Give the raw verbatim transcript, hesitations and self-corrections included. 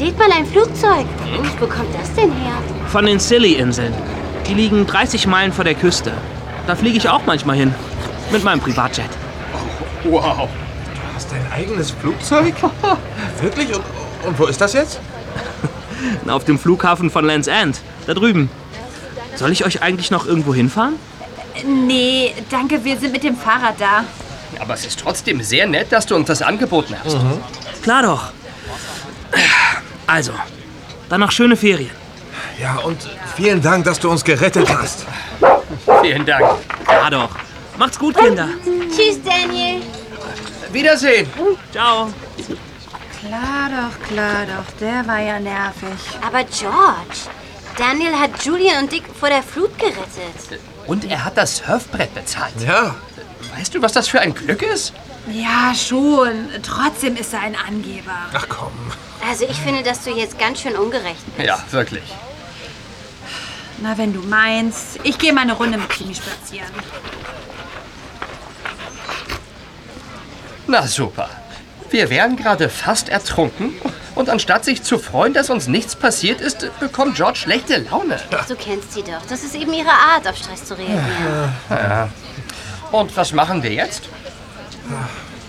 Seht mal, ein Flugzeug. Wo kommt das denn her? Von den Scilly-Inseln. Die liegen dreißig Meilen vor der Küste. Da fliege ich auch manchmal hin. Mit meinem Privatjet. Oh, wow. Du hast dein eigenes Flugzeug? Wirklich? Und, und wo ist das jetzt? Auf dem Flughafen von Land's End. Da drüben. Soll ich euch eigentlich noch irgendwo hinfahren? Nee, danke, wir sind mit dem Fahrrad da. Aber es ist trotzdem sehr nett, dass du uns das angeboten hast. Mhm. Klar doch. Also, dann noch schöne Ferien. Ja, und vielen Dank, dass du uns gerettet hast. Vielen Dank. Ja doch. Macht's gut, Kinder. Tschüss, Daniel. Wiedersehen. Ciao. Klar doch, klar doch, der war ja nervig. Aber George, Daniel hat Julian und Dick vor der Flut gerettet. Und er hat das Surfbrett bezahlt. Ja. Weißt du, was das für ein Glück ist? Ja, schon. Trotzdem ist er ein Angeber. Ach komm. Also ich finde, dass du jetzt ganz schön ungerecht bist. Ja, wirklich. Na, wenn du meinst. Ich gehe mal eine Runde mit Kimi spazieren. Na super. Wir wären gerade fast ertrunken und anstatt sich zu freuen, dass uns nichts passiert ist, bekommt George schlechte Laune. Du kennst sie doch. Das ist eben ihre Art, auf Stress zu reagieren. Ja. Und was machen wir jetzt?